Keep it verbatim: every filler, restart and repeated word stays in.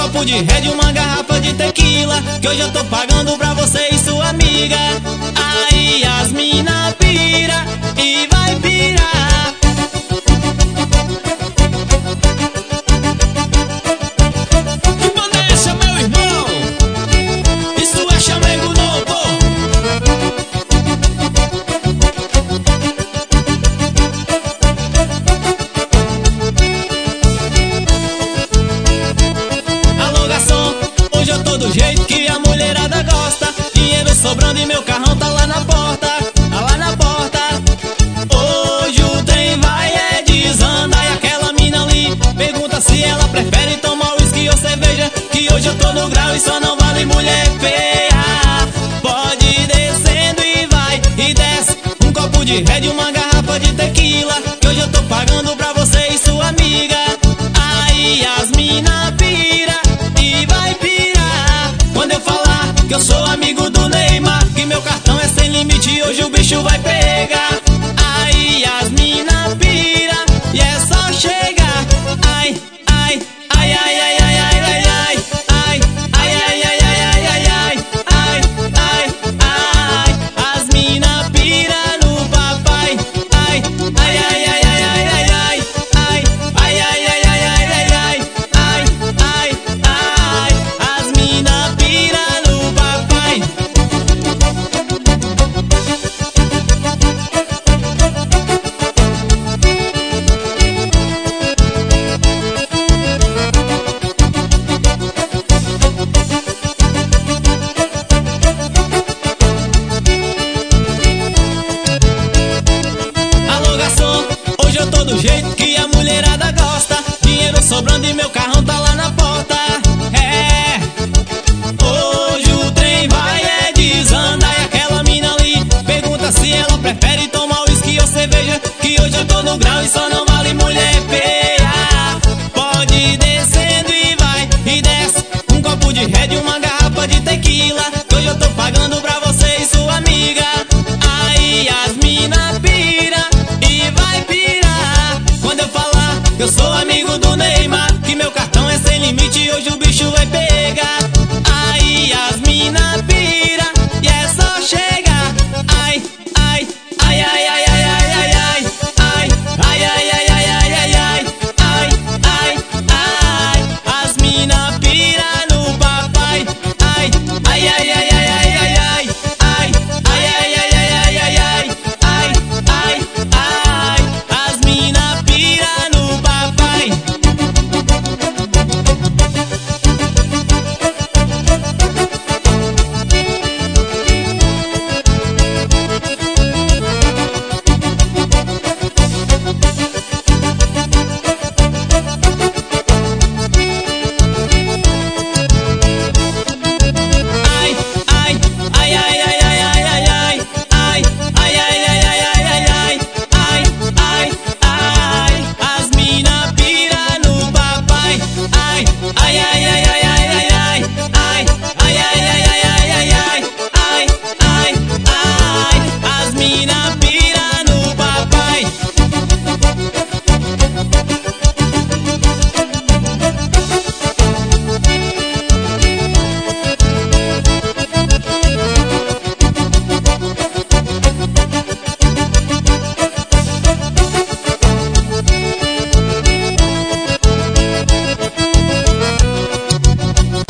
copo de Red, uma garrafa de tequila, que hoje eu tô pagando pra você e sua amiga. Aí as mina pira e vai pirar. Que banda é essa, meu irmão? Isso é chamego novo. Alô, garçom, hoje eu tô do jeito que a mulherada gosta. Dinheiro sobrando e meu carrão tá lá na porta, tá lá na porta. Hoje o trem vai é desandar. E aquela mina ali pergunta se ela prefere tomar uísque ou cerveja, que hoje eu tô no grau e só não vale mulher feia. Pode ir descendo e vai e desce. Um copo de Red, uma garrafa de tequila, que hoje eu tô pagando pra você e sua amiga. Aí as mina pira e vai pirar. Quando eu falar que eu sou amigo do Neymar, que meu cartão é sem limite e hoje o bicho vai pegar. Aí as mina pira e é só chegar. Ai, ai, ai, ai, ai, ai, ai, ai, ai, ai, ai, ai, ai, ai, ai, ai, ai, ai, ai, as mina pira no papai. Ai, ai, ai, ai, ai, ai, ai, ai, ai, ai, ai, ai, ai, ai, ai, ai, ai, ai, as mina pira no papai. Alô, garçom, hoje eu tô do jeito que a mulherada gosta. Dinheiro sobrando e meu carrão tá lá na porta. É, hoje o trem vai é desandar. E aquela mina ali pergunta se ela prefere tomar uísque ou cerveja, que hoje eu tô no grau e só não vale mulher feia. Pode ir descendo e vai e desce. Um copo de Red, uma garrafa de tequila, que hoje eu tô pagando pra você e sua amiga. Aí as mina pira e vai pirar. Quando eu falar que eu sou amigo do Ney,